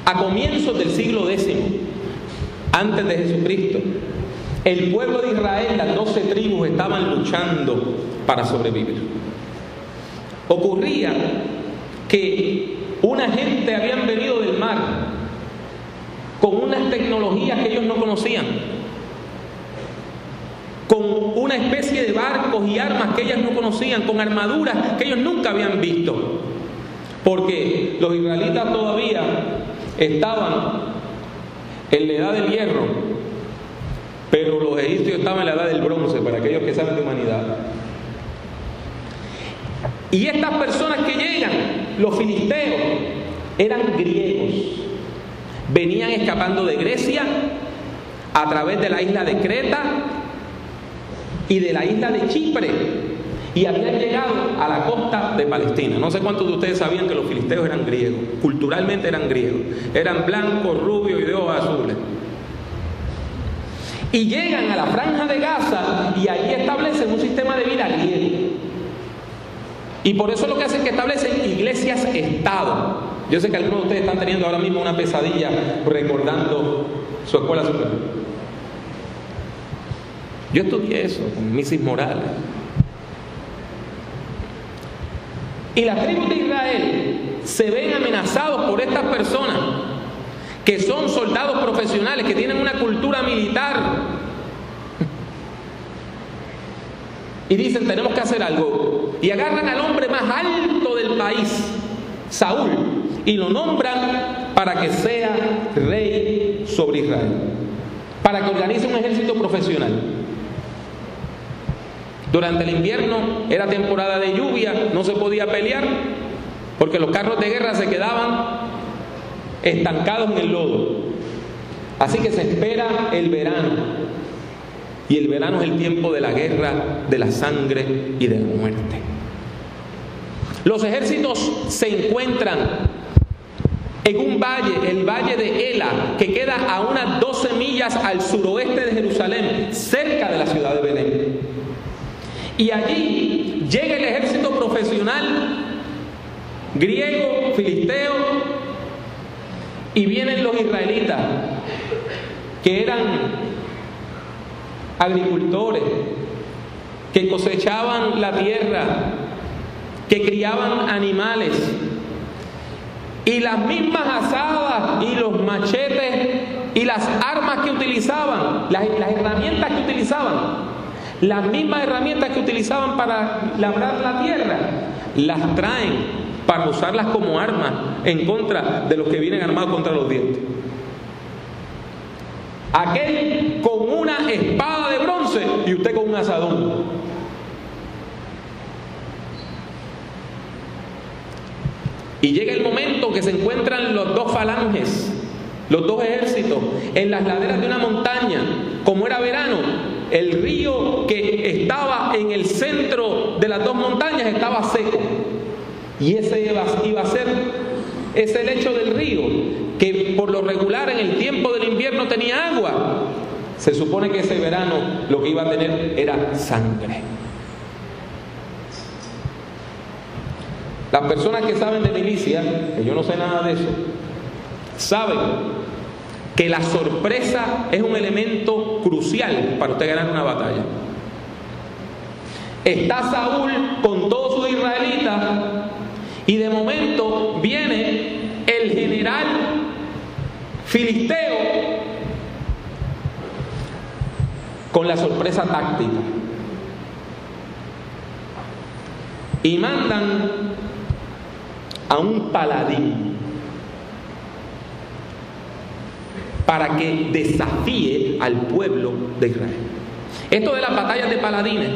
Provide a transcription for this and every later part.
A comienzos del siglo X, antes de Jesucristo, el pueblo de Israel, las 12 tribus, estaban luchando para sobrevivir. Ocurría que una gente habían venido del mar con unas tecnologías que ellos no conocían, con una especie de barcos y armas que ellas no conocían, con armaduras que ellos nunca habían visto, porque los israelitas todavía estaban en la edad del hierro, pero los egipcios estaban en la edad del bronce, para aquellos que saben de humanidad. Y estas personas que llegan, los filisteos, eran griegos. Venían escapando de Grecia a través de la isla de Creta y de la isla de Chipre, y habían llegado a la costa de Palestina. No sé cuántos de ustedes sabían que los filisteos eran griegos. Culturalmente eran griegos. Eran blancos, rubios y de ojos azules. Y llegan a la franja de Gaza y ahí establecen un sistema de vida griego. Y por eso lo que hacen es que establecen iglesias-estado. Yo sé que algunos de ustedes están teniendo ahora mismo una pesadilla recordando su escuela superior. Yo estudié eso con Mrs. Morales. Y las tribus de Israel se ven amenazados por estas personas que son soldados profesionales, que tienen una cultura militar. Y dicen, tenemos que hacer algo. Y agarran al hombre más alto del país, Saúl, y lo nombran para que sea rey sobre Israel, para que organice un ejército profesional. Durante el invierno era temporada de lluvia, no se podía pelear, porque los carros de guerra se quedaban estancados en el lodo. Así que se espera el verano. Y el verano es el tiempo de la guerra, de la sangre y de la muerte. Los ejércitos se encuentran en un valle, el valle de Ela, que queda a unas 12 millas al suroeste de Jerusalén, cerca de la ciudad de Belén. Y allí llega el ejército profesional griego, filisteo, y vienen los israelitas, que eran agricultores, que cosechaban la tierra, que criaban animales, y las mismas azadas y los machetes y las armas que utilizaban, las herramientas que utilizaban, las mismas herramientas que utilizaban para labrar la tierra, las traen para usarlas como armas en contra de los que vienen armados contra los dientes. Aquel con una espada de bronce y usted con un azadón. Y llega el momento que se encuentran los dos falanges, los dos ejércitos, en las laderas de una montaña. Como era verano, el río que estaba en el centro de las dos montañas estaba seco. Y ese iba a ser ese lecho del río, que por lo regular en el tiempo del invierno tenía agua. Se supone que ese verano lo que iba a tener era sangre. Las personas que saben de milicia, que yo no sé nada de eso, saben que la sorpresa es un elemento crucial para usted ganar una batalla. Está Saúl con todos sus israelitas y de momento viene el general filisteo con la sorpresa táctica y mandan a un paladín para que desafíe al pueblo de Israel. Esto de las batallas de paladines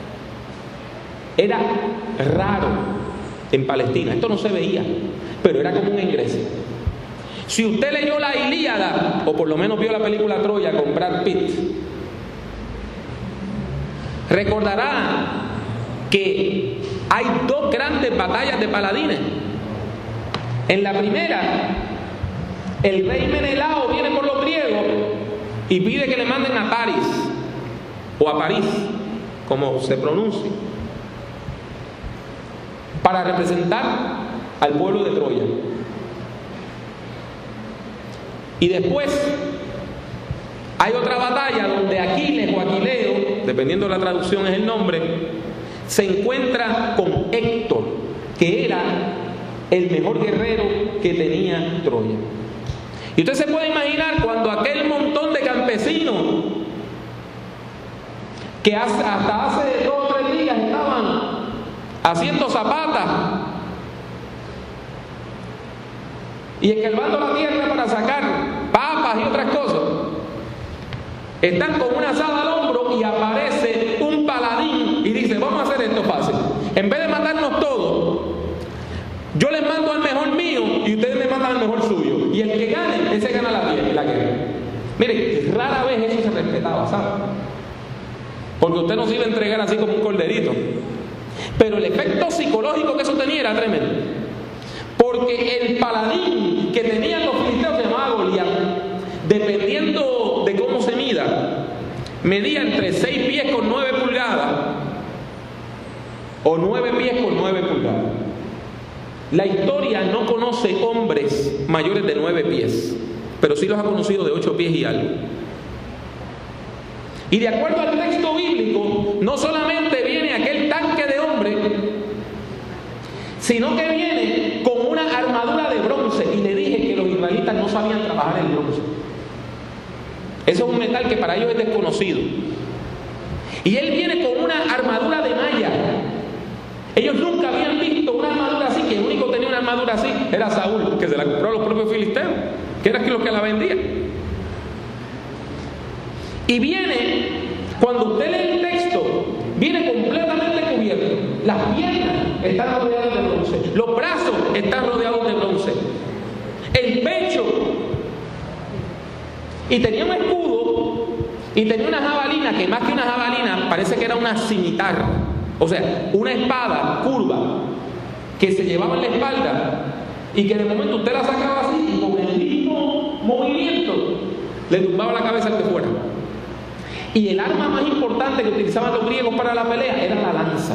era raro en Palestina, esto no se veía, pero era común en Grecia. Si usted leyó la Ilíada, o por lo menos vio la película Troya con Brad Pitt, recordará que hay dos grandes batallas de paladines. En la primera, el rey Menelao viene por los griegos y pide que le manden a París, o a París, como se pronuncie, para representar al pueblo de Troya. Y después hay otra batalla donde Aquiles o Aquileo, dependiendo de la traducción es el nombre, se encuentra con Héctor, que era el mejor guerrero que tenía Troya. Y usted se puede imaginar cuando aquel montón de campesinos que hasta hace 2 o 3 días estaban haciendo zapatas y escarbando la tierra para sacar papas y otras cosas, están con una asada al hombro y aparece un paladín y dice: vamos a hacer esto fácil, en vez de matarnos todos, yo les mando al mejor mío y ustedes me mandan al mejor suyo, y el que gane, ese gana la guerra. Mire, rara vez eso se respetaba, ¿sabe? Porque usted no se iba a entregar así como un corderito. Pero el efecto psicológico que eso tenía era tremendo. Porque el paladín que tenían los filisteos se llamaba Goliat. Dependiendo de cómo se mida, medía entre 6 pies con 9 pulgadas o 9 pies con 9 pulgadas. La historia no conoce hombres mayores de 9 pies, pero sí los ha conocido de 8 pies y algo. Y de acuerdo al texto bíblico, no solamente viene aquel tanque de hombre, sino que viene con una armadura de bronce. Y le dije que los israelitas no sabían trabajar el bronce. Eso es un metal que para ellos es desconocido. Y él viene con una armadura de malla. Ellos nunca habían visto una armadura así, que el único que tenía una armadura así era Saúl, que se la compró a los propios filisteos, que era los que la vendían. Y viene, cuando usted lee el texto, viene completamente cubierto. Las piernas están rodeadas de bronce, los brazos están rodeados de bronce, el pecho, y tenía un escudo, y tenía una jabalina, que más que una jabalina parece que era una cimitarra, o sea, una espada curva que se llevaba en la espalda y que de momento usted la sacaba así y con el mismo movimiento le tumbaba la cabeza al de fuera. Y el arma más importante que utilizaban los griegos para la pelea era la lanza.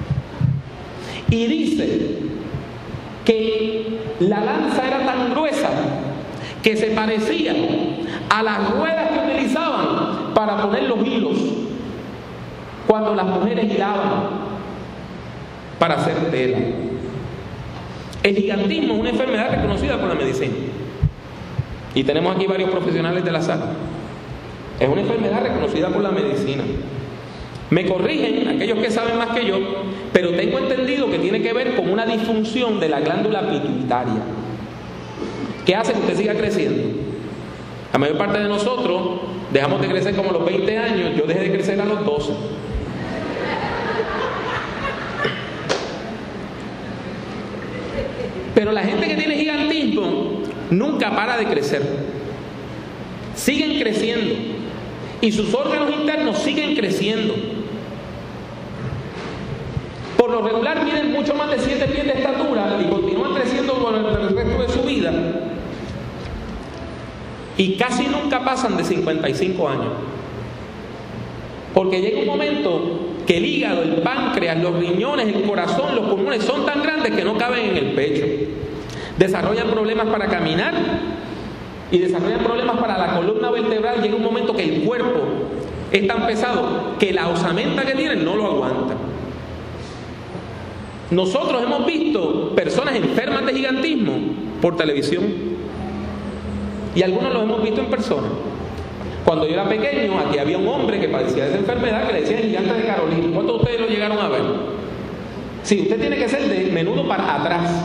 Y dice que la lanza era tan gruesa que se parecía a las ruedas que utilizaban para poner los hilos cuando las mujeres giraban para hacer tela. El gigantismo es una enfermedad reconocida por la medicina. Y tenemos aquí varios profesionales de la salud. Es una enfermedad reconocida por la medicina. Me corrigen aquellos que saben más que yo, pero tengo entendido que tiene que ver con una disfunción de la glándula pituitaria, que hace que usted siga creciendo. La mayor parte de nosotros dejamos de crecer como a los 20 años, yo dejé de crecer a los 12. Pero la gente que tiene gigantismo nunca para de crecer. Siguen creciendo. Y sus órganos internos siguen creciendo. Por lo regular miden mucho más de 7 pies de estatura y continúan creciendo por el resto de su vida. Y casi nunca pasan de 55 años. Porque llega un momento que el hígado, el páncreas, los riñones, el corazón, los pulmones son tan grandes que no caben en el pecho. Desarrollan problemas para caminar y desarrollan problemas para la columna vertebral. Llega un momento que el cuerpo es tan pesado que la osamenta que tienen no lo aguanta. Nosotros hemos visto personas enfermas de gigantismo por televisión y algunos los hemos visto en persona. Cuando yo era pequeño, aquí había un hombre que padecía de esa enfermedad que le decían gigante de Carolina. ¿Cuántos de ustedes lo llegaron a ver? Sí, usted tiene que ser de menudo para atrás.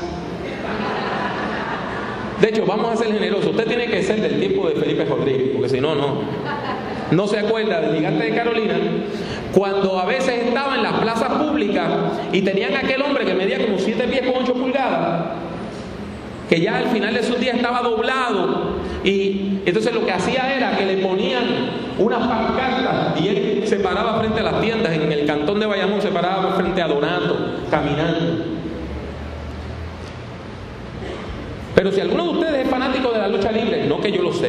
De hecho, vamos a ser generosos. Usted tiene que ser del tiempo de Felipe Rodríguez, porque si no, no se acuerda del gigante de Carolina. Cuando a veces estaba en las plazas públicas y tenían aquel hombre que medía como 7 pies con 8 pulgadas, que ya al final de sus días estaba doblado, y entonces lo que hacía era que le ponían unas pancartas y él se paraba frente a las tiendas. En el cantón de Bayamón se paraba frente a Donato caminando. Pero si alguno de ustedes es fanático de la lucha libre, no que yo lo sé,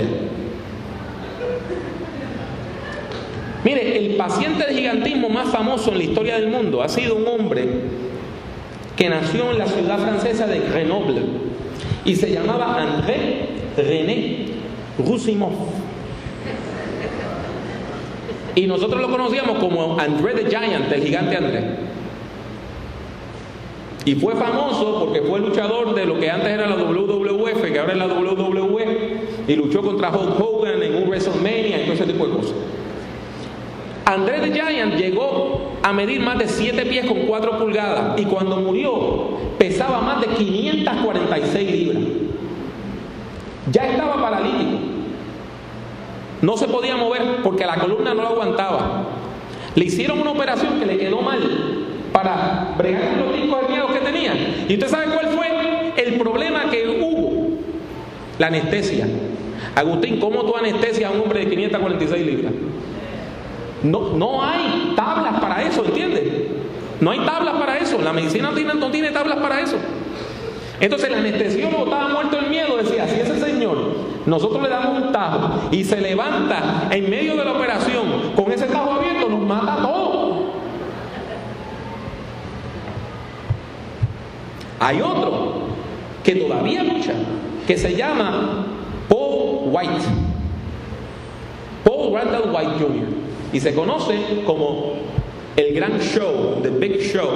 mire, el paciente de gigantismo más famoso en la historia del mundo ha sido un hombre que nació en la ciudad francesa de Grenoble y se llamaba André René Roussimoff. Y nosotros lo conocíamos como André the Giant, el gigante André. Y fue famoso porque fue luchador de lo que antes era la WWF, que ahora es la WWE, y luchó contra Hulk Hogan en un WrestleMania y todo ese tipo de cosas. André the Giant llegó a medir más de 7 pies con 4 pulgadas y cuando murió pesaba más de 546 libras. Ya estaba paralítico. No se podía mover porque la columna no lo aguantaba. Le hicieron una operación que le quedó mal para bregar con los discos herniados que tenía. ¿Y usted sabe cuál fue el problema que hubo? La anestesia. Agustín, ¿cómo tú anestesias a un hombre de 546 libras? No hay tablas para eso, ¿entiendes? No hay tablas para eso. La medicina no tiene tablas para eso. Entonces el anestesiólogo estaba muerto del miedo. Decía, si ese señor, nosotros le damos un tajo y se levanta en medio de la operación con ese tajo abierto, nos mata a todos. Hay otro que todavía lucha, que se llama Paul White. Paul Randall White Jr. Y se conoce como el gran show, The Big Show.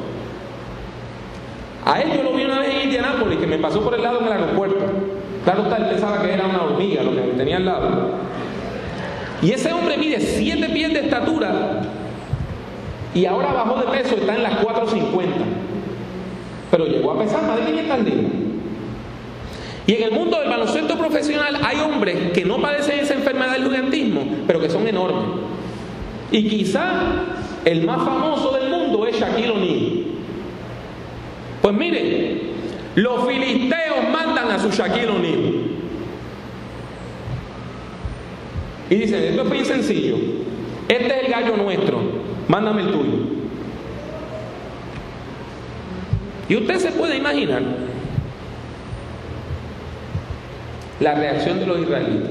A él yo lo vi una vez en Indianápolis, que me pasó por el lado en el aeropuerto. Claro está, él pensaba que era una hormiga lo que tenía al lado. Y ese hombre mide 7 pies de estatura y ahora bajó de peso, está en las 450. Pero llegó a pesar más de 500 libras. Y en el mundo del baloncesto profesional hay hombres que no padecen esa enfermedad del gigantismo, pero que son enormes. Y quizá el más famoso del mundo es Shaquille O'Neal. Pues mire, los filisteos mandan a su Shaquille O'Neal. Y dicen, esto es bien sencillo. Este es el gallo nuestro, mándame el tuyo. Y usted se puede imaginar la reacción de los israelitas.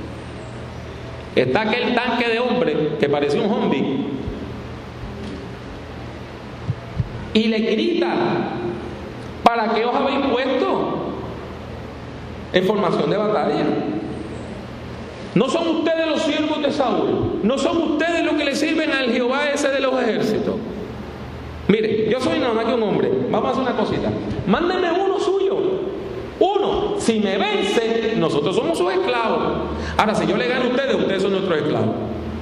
Está aquel tanque de hombre que parecía un zombie y le grita, ¿para qué os habéis puesto en formación de batalla? ¿No son ustedes los siervos de Saúl? ¿No son ustedes los que le sirven al Jehová ese de los ejércitos? Mire, yo soy nada más que un hombre. Vamos a hacer una cosita. Mándenme uno suyo. Uno. Si me vence, nosotros somos sus esclavos. Ahora, si yo le gano a ustedes, ustedes son nuestros esclavos.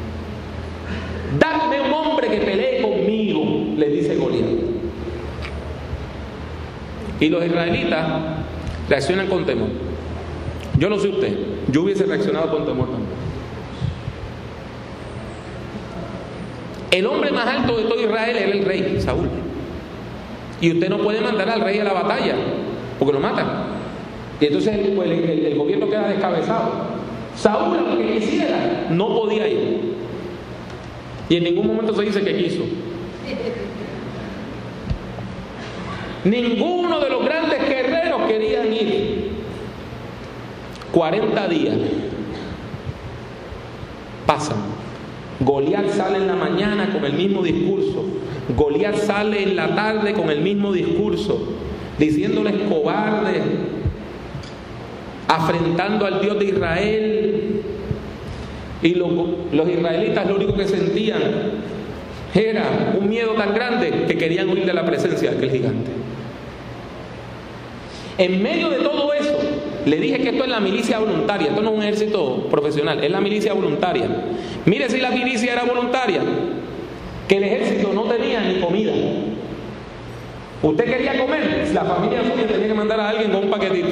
Dadme un hombre que pelee conmigo, le dice Goliat. Y los israelitas reaccionan con temor. Yo no sé usted, yo hubiese reaccionado con temor también. El hombre más alto de todo Israel era el rey, Saúl. Y usted no puede mandar al rey a la batalla, porque lo matan. Y entonces el gobierno queda descabezado. Saúl, aunque quisiera, no podía ir. Y en ningún momento se dice que quiso. Ninguno de los grandes guerreros querían ir. 40 días pasan. Goliat sale en la mañana con el mismo discurso. Goliat sale en la tarde con el mismo discurso, diciéndoles cobardes, afrentando al Dios de Israel. Y los israelitas lo único que sentían era un miedo tan grande que querían huir de la presencia de aquel gigante. En medio de todo eso, le dije que esto es la milicia voluntaria, esto no es un ejército profesional, es la milicia voluntaria. Mire si la milicia era voluntaria, que el ejército no tenía ni comida. Usted quería comer, la familia suya tenía que mandar a alguien con un paquetito.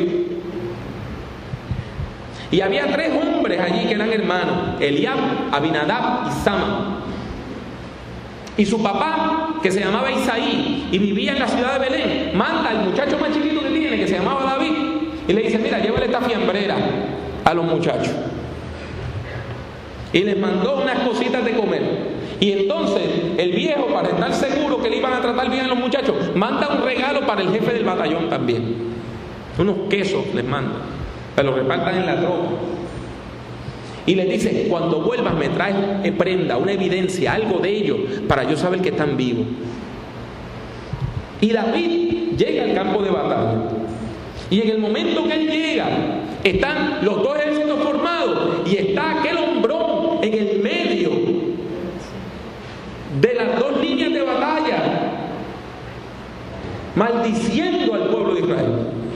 Y había 3 hombres allí que eran hermanos, Eliab, Abinadab y Sama. Y su papá, que se llamaba Isaí y vivía en la ciudad de Belén, manda al muchacho más chiquito que tiene, que se llamaba David, y le dice, mira, llévale esta fiambrera a los muchachos. Y les mandó unas cositas de comer. Y entonces el viejo, para estar seguro que le iban a tratar bien a los muchachos, manda un regalo para el jefe del batallón también. Unos quesos les manda, que los repartan en la tropa. Y les dice, cuando vuelvas me traes prenda, una evidencia, algo de ellos, para yo saber que están vivos. Y David llega al campo de batalla. Y en el momento que él llega, están los 2 ejércitos formados maldiciendo al pueblo de Israel.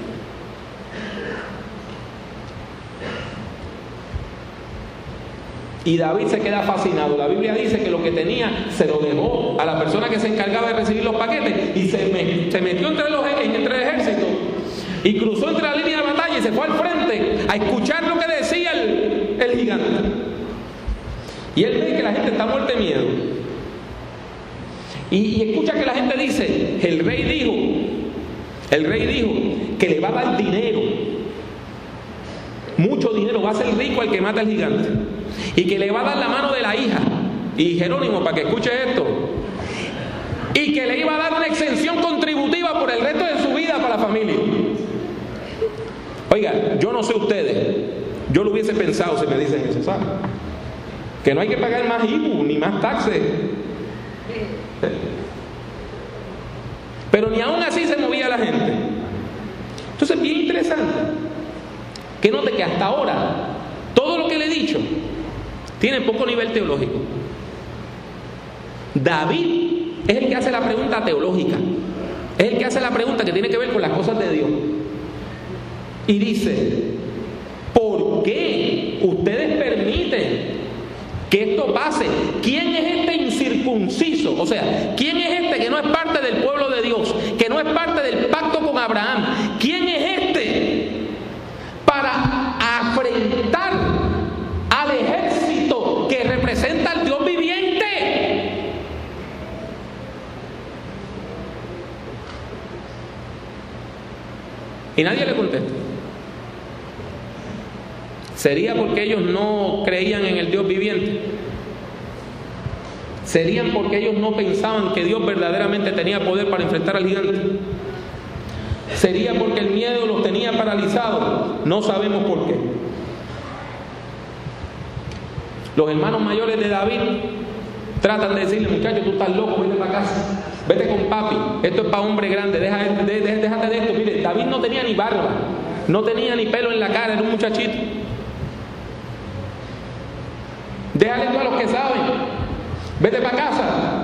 Y David se queda fascinado. La Biblia dice que lo que tenía se lo dejó a la persona que se encargaba de recibir los paquetes y se metió entre el ejército y cruzó entre la línea de batalla y se fue al frente a escuchar lo que decía el gigante. Y él ve que la gente está muerta de miedo. Y escucha que la gente dice, el rey dijo que le va a dar dinero, mucho dinero, va a ser rico al que mata al gigante, y que le va a dar la mano de la hija. Y Jerónimo, para que escuche esto, y que le iba a dar una exención contributiva por el resto de su vida para la familia. Oiga, yo no sé ustedes, yo lo hubiese pensado si me dicen eso, ¿sabes? Que no hay que pagar más IVU ni más taxes. Pero ni aún así se movía la gente. Entonces, bien interesante que note que hasta ahora todo lo que le he dicho tiene poco nivel teológico. David es el que hace la pregunta teológica, es el que hace la pregunta que tiene que ver con las cosas de Dios. Y dice, ¿por qué ustedes permiten que esto pase? ¿Quién es este incircunciso? O sea, ¿quién es este que no es parte del pueblo de Dios, que no es parte del pacto con Abraham? ¿Quién es este para afrentar al ejército que representa al Dios viviente? Y nadie le contesta. ¿Sería porque ellos no creían en el Dios viviente? ¿Serían porque ellos no pensaban que Dios verdaderamente tenía poder para enfrentar al gigante? ¿Sería porque el miedo los tenía paralizados? No sabemos por qué. Los hermanos mayores de David tratan de decirle, muchachos, tú estás loco, vete para casa, vete con papi, esto es para hombre grande, déjate de esto. Mire, David no tenía ni barba, no tenía ni pelo en la cara, era un muchachito. Déjale tú a los que saben, vete para casa.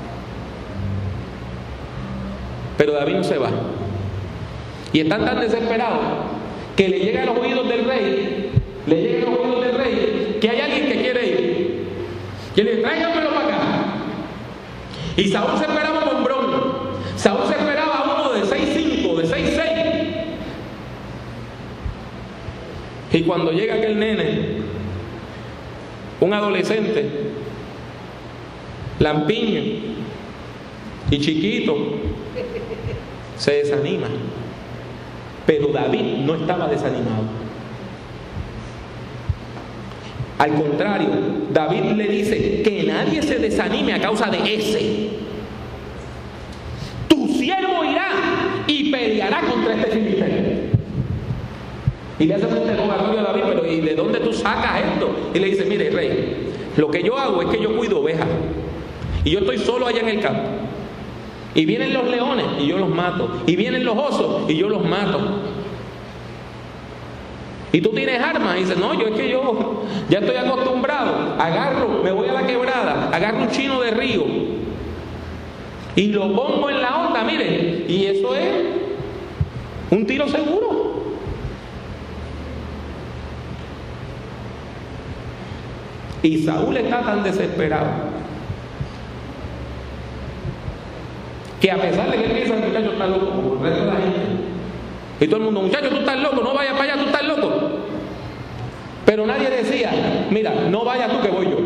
Pero David no se va. Y están tan desesperados que le llega a los oídos del rey, que hay alguien que quiere ir. Y le dice, tráiganmelo para acá. Y Saúl se esperaba un hombrón. Saúl se esperaba a uno de 6'5", de 6'6". Y cuando llega aquel nene, un adolescente, lampiño y chiquito, se desanima. Pero David no estaba desanimado. Al contrario, David le dice que nadie se desanime a causa de ese. Tu siervo irá y peleará contra este filisteo. Y le hace un interrogatorio a David, pero ¿y de dónde tú sacas esto? Y le dice, mire, rey, lo que yo hago es que yo cuido ovejas. Y yo estoy solo allá en el campo. Y vienen los leones y yo los mato. Y vienen los osos y yo los mato. Y tú tienes armas. Y dices, no, yo ya estoy acostumbrado. Agarro, me voy a la quebrada, agarro un chino de río y lo pongo en la onda, miren. Y eso es un tiro seguro. Y Saúl está tan desesperado que a pesar de que él piensa, el muchacho está loco, como el resto de la gente, y todo el mundo, muchacho, tú estás loco, no vayas para allá, tú estás loco. Pero nadie decía, mira, no vayas tú que voy yo.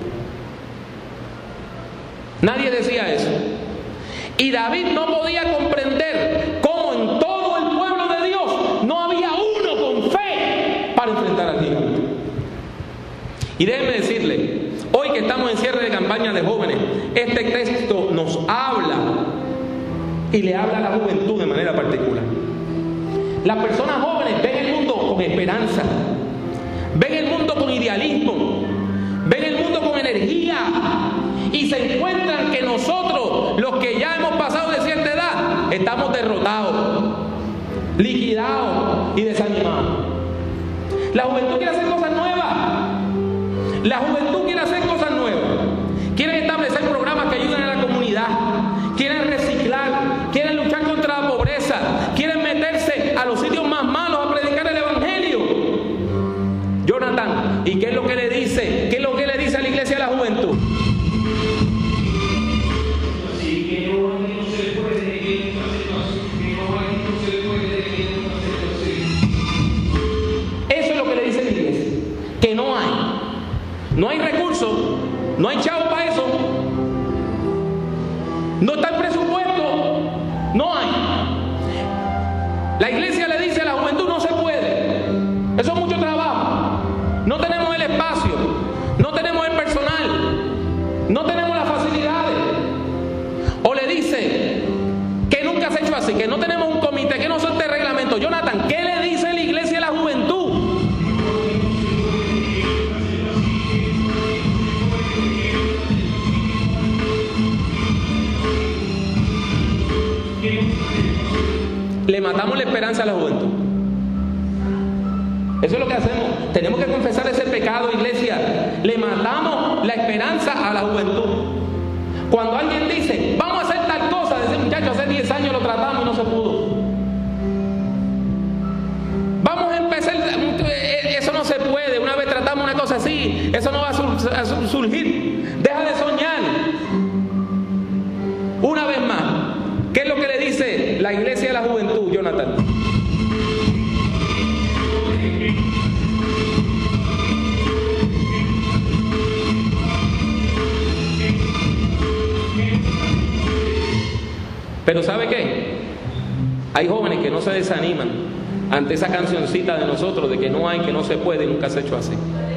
Nadie decía eso. Y David no podía comprender cómo en todo el pueblo de Dios no había uno con fe para enfrentar al gigante. Y déjenme decirle, hoy que estamos en cierre de campaña de jóvenes, este texto nos habla y le habla a la juventud de manera particular. Las personas jóvenes ven el mundo con esperanza, ven el mundo con idealismo, ven el mundo con energía y se encuentran que nosotros, los que ya hemos pasado de cierta edad, estamos derrotados, liquidados y desanimados. La juventud quiere hacer cosas nuevas. La juventud quiere hacer cosas nuevas. Quieren establecer programas que ayuden a la comunidad. Quieren reciclar. Quieren luchar contra la ¿Y qué es lo que le dice? ¿Qué es lo que le dice a la iglesia de la juventud? Eso es lo que le dice la iglesia. Que no hay. No hay recursos. No hay chavo para eso. No está el presupuesto. No hay. La iglesia le dice a la juventud: no se puede. Eso es mucho trabajo. No tenemos el espacio. No tenemos el personal. No tenemos las facilidades. O le dice que nunca se ha hecho así, que no tenemos un comité, que no son de reglamento. Jonathan, ¿qué le dice la iglesia a la juventud? Le matamos la esperanza a la juventud. Eso es lo que hacemos. Tenemos que confesar ese pecado, iglesia. Le matamos la esperanza a la juventud. Cuando alguien dice: vamos a hacer tal cosa, ese muchacho hace 10 años lo tratamos y no se pudo. Vamos a empezar, eso no se puede. Una vez tratamos una cosa así, eso no va a surgir. Deja de soñar. Una vez más, ¿qué es lo que le dice la iglesia a la juventud, Jonathan? Pero ¿sabe qué? Hay jóvenes que no se desaniman ante esa cancioncita de nosotros de que no hay, que no se puede y nunca se ha hecho así.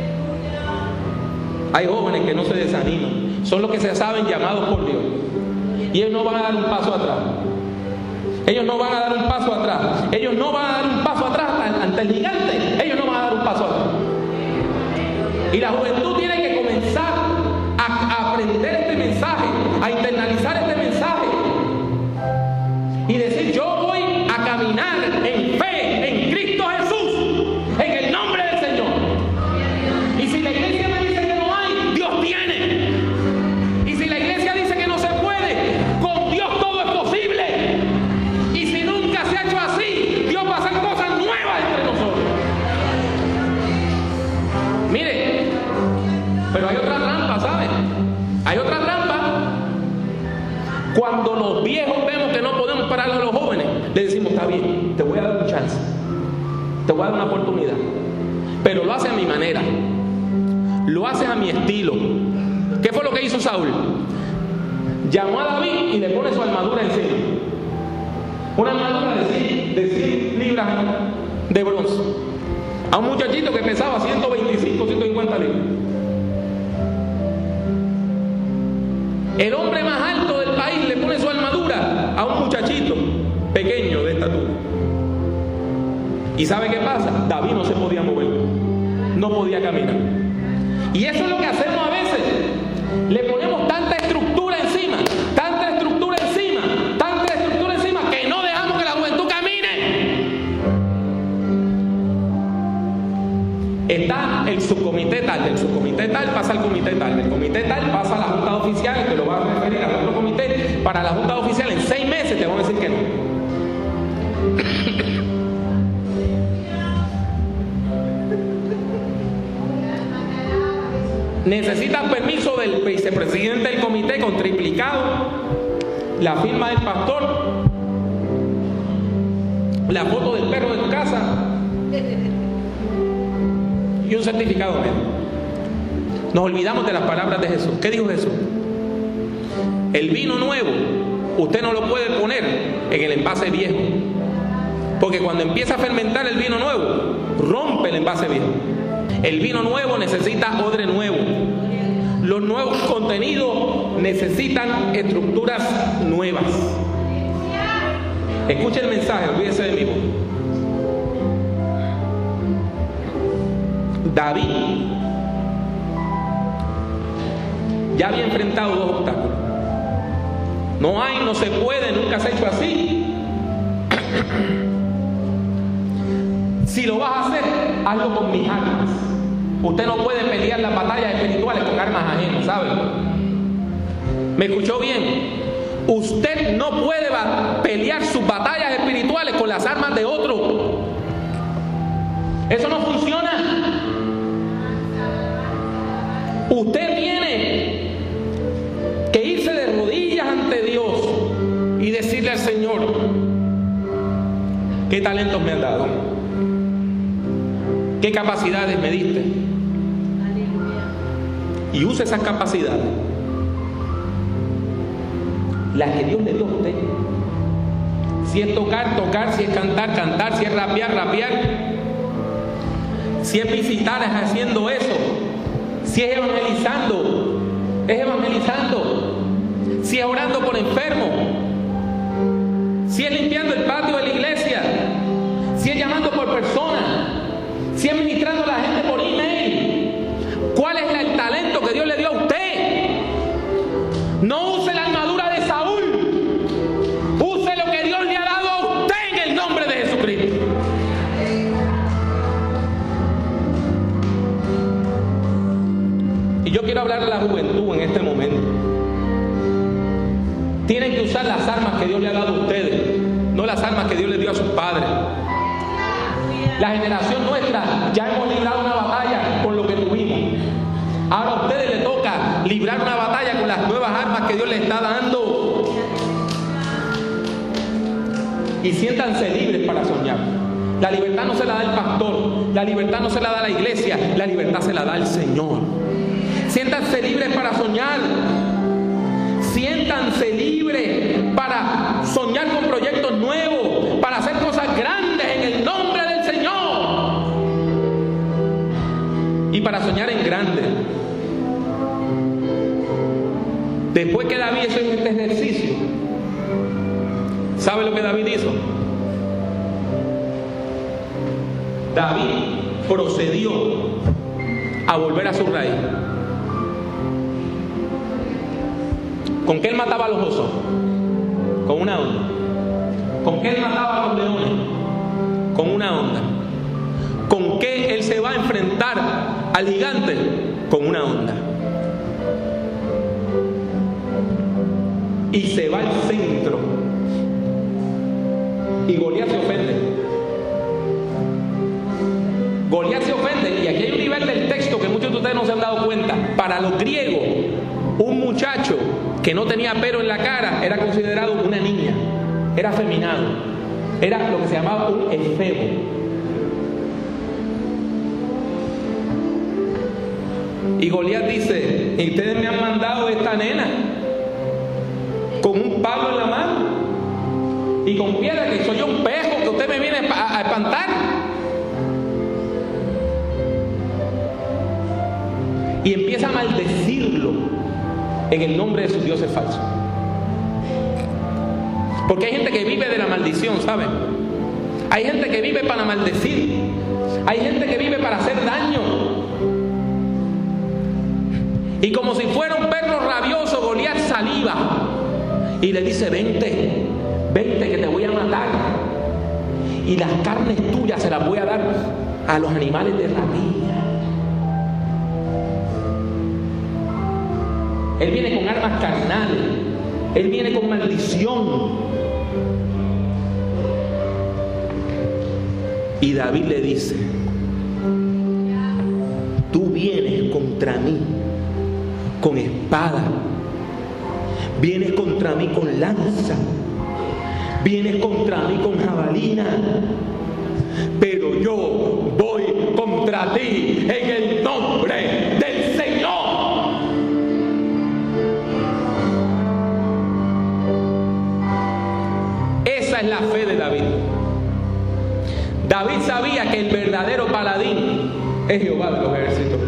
Hay jóvenes que no se desaniman. Son los que se saben llamados por Dios. Y ellos no van a dar un paso atrás. Ellos no van a dar un paso atrás. Ellos no van a dar un paso atrás ante el gigante. Ellos no van a dar un paso atrás. Y la juventud tiene que comenzar a aprender este mensaje, a internalizar este mensaje y decir: yo voy a caminar en fe en Cristo Jesús, en el nombre del Señor. Y si la iglesia me dice que no hay, Dios tiene. Y si la iglesia dice que no se puede, con Dios todo es posible. Y si nunca se ha hecho así, Dios va a hacer cosas nuevas entre nosotros. Mire, pero hay otra trampa, ¿saben? Hay otra trampa. Cuando los viejos vemos que no podemos parar a los jóvenes, le decimos: está bien, te voy a dar un chance, te voy a dar una oportunidad, pero lo hace a mi manera, lo hace a mi estilo. ¿Qué fue lo que hizo Saúl? Llamó a David y le pone su armadura encima, una armadura de 100 libras de bronce, a un muchachito que pesaba 125, 150 libras. El hombre más alto del país le pone su armadura a un muchachito pequeño de estatura. ¿Y sabe qué pasa? David no se podía mover, no podía caminar. Y eso es lo que hacemos a veces. Le ponemos tanta estructura encima, tanta estructura encima, tanta estructura encima, que no dejamos que la juventud camine. Está el subcomité tal, del subcomité tal pasa al comité tal, del comité tal pasa a la junta de oficiales, que lo va a referir al otro comité. Para la junta de oficiales en 6 meses te van a decir que no. Necesitan permiso del vicepresidente del comité con triplicado, la firma del pastor, la foto del perro de tu casa y un certificado médico. Nos olvidamos de las palabras de Jesús. ¿Qué dijo Jesús? El vino nuevo usted no lo puede poner en el envase viejo, porque cuando empieza a fermentar el vino nuevo, rompe el envase viejo. El vino nuevo necesita odre nuevo. Los nuevos contenidos necesitan estructuras nuevas. Escuche el mensaje, olvídese de mí. David ya había enfrentado 2 obstáculos. No hay, no se puede, nunca se ha hecho así. Si lo vas a hacer, hazlo con mis armas. Usted no puede pelear las batallas espirituales con armas ajenas, ¿sabe? ¿Me escuchó bien? Usted no puede pelear sus batallas espirituales con las armas de otro. Eso no funciona. Usted tiene que irse de rodillas ante Dios y decirle al Señor: ¿qué talentos me han dado? ¿Qué capacidades me diste? Y use esas capacidades, las que Dios le dio a usted. Si es tocar, tocar. Si es cantar, cantar. Si es rapear, rapear. Si es visitar, es haciendo eso. Si es evangelizando, es evangelizando. Si es orando por enfermos. Si es limpiando el patio de la iglesia. Si es llamando por personas. Si es ministrando a la gente por email. ¿Cuál es el talento que Dios le dio a usted? No use la armadura de Saúl. Use lo que Dios le ha dado a usted en el nombre de Jesucristo. Y yo quiero hablar a la juventud en este momento. Tienen que usar las armas que Dios le ha dado a ustedes, no las armas que Dios le dio a sus padres. La generación nuestra ya hemos librado una batalla con lo que tuvimos. Ahora a ustedes les toca librar una batalla con las nuevas armas que Dios les está dando. Y siéntanse libres para soñar. La libertad no se la da el pastor, la libertad no se la da la iglesia, la libertad se la da el Señor. Siéntanse libres para soñar. Siéntanse libres para soñar con proyectos nuevos, para hacer cosas grandes en el nombre del Señor. Y para soñar en grande. Después que David hizo este ejercicio, ¿sabe lo que David hizo? David procedió a volver a su raíz. ¿Con qué él mataba a los osos? Con una onda. ¿Con qué él mataba a los leones? Con una onda. ¿Con qué él se va a enfrentar al gigante? Con una onda. Y se va al centro. Y Goliat se ofende. Goliat se ofende. Y aquí hay un nivel del texto que muchos de ustedes no se han dado cuenta. Para los griegos, un muchacho que no tenía pelo en la cara era considerado una niña, era afeminado, era lo que se llamaba un efebo. Y Goliat dice: ¿y ustedes me han mandado esta nena con un palo en la mano y con piedra, que soy yo un pejo que usted me viene a espantar? Y empieza a maldecirlo en el nombre de sus dioses falsos. Porque hay gente que vive de la maldición, ¿saben? Hay gente que vive para maldecir. Hay gente que vive para hacer daño. Y como si fuera un perro rabioso, Goliat saliva y le dice: vente, vente que te voy a matar. Y las carnes tuyas se las voy a dar a los animales de rapiña. Él viene con armas carnales. Él viene con maldición. Y David le dice: tú vienes contra mí con espada. Vienes contra mí con lanza. Vienes contra mí con jabalina. Pero yo voy contra ti en el nombre del Señor. Esa es la fe de David. David sabía que el verdadero paladín es Jehová de los ejércitos.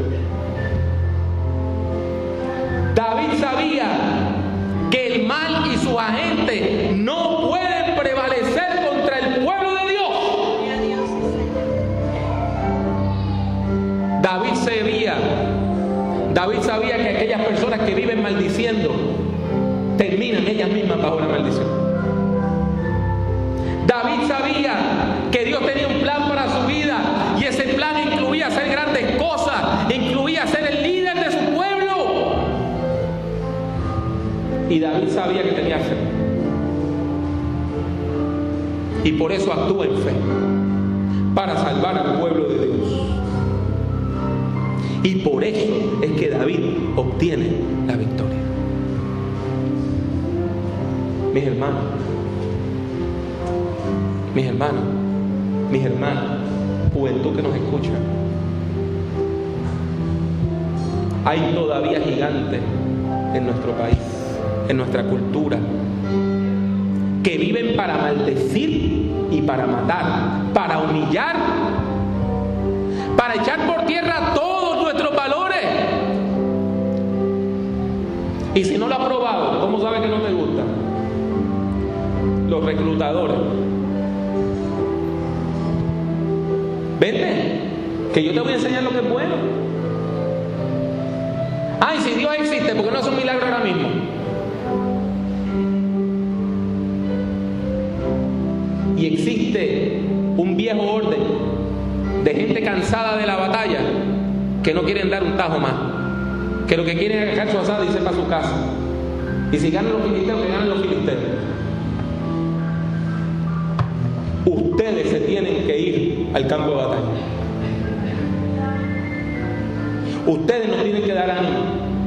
David sabía que el mal y sus agentes no pueden prevalecer contra el pueblo de Dios. David sabía que aquellas personas que viven maldiciendo terminan ellas mismas bajo la maldición. David sabía que Dios tenía un plan para su vida, y ese plan incluía hacer grandes cosas, incluía ser el líder de su pueblo. Y David sabía que tenía fe, y por eso actúa en fe para salvar al pueblo de Dios. Y por eso es que David obtiene la victoria. Mis hermanos, mis hermanas, juventud que nos escucha, hay todavía gigantes en nuestro país, en nuestra cultura, que viven para maldecir y para matar, para humillar, para echar por tierra todos nuestros valores. Y si no lo ha probado, ¿cómo sabe que no te gusta? Los reclutadores. Vente, que yo te voy a enseñar lo que es bueno. Ay, si Dios existe, ¿por qué no hace un milagro ahora mismo? Y existe un viejo orden de gente cansada de la batalla que no quieren dar un tajo más, que lo que quieren es dejar su asada y irse para su casa. Y si ganan los filisteos, que ganen los filisteos. Ustedes se tienen que ir al campo de batalla. Ustedes nos tienen que dar ánimo.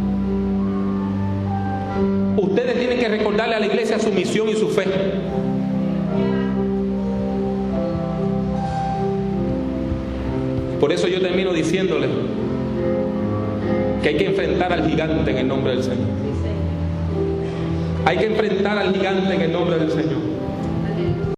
Ustedes tienen que recordarle a la iglesia su misión y su fe. Por eso yo termino diciéndole que hay que enfrentar al gigante en el nombre del Señor. Hay que enfrentar al gigante en el nombre del Señor.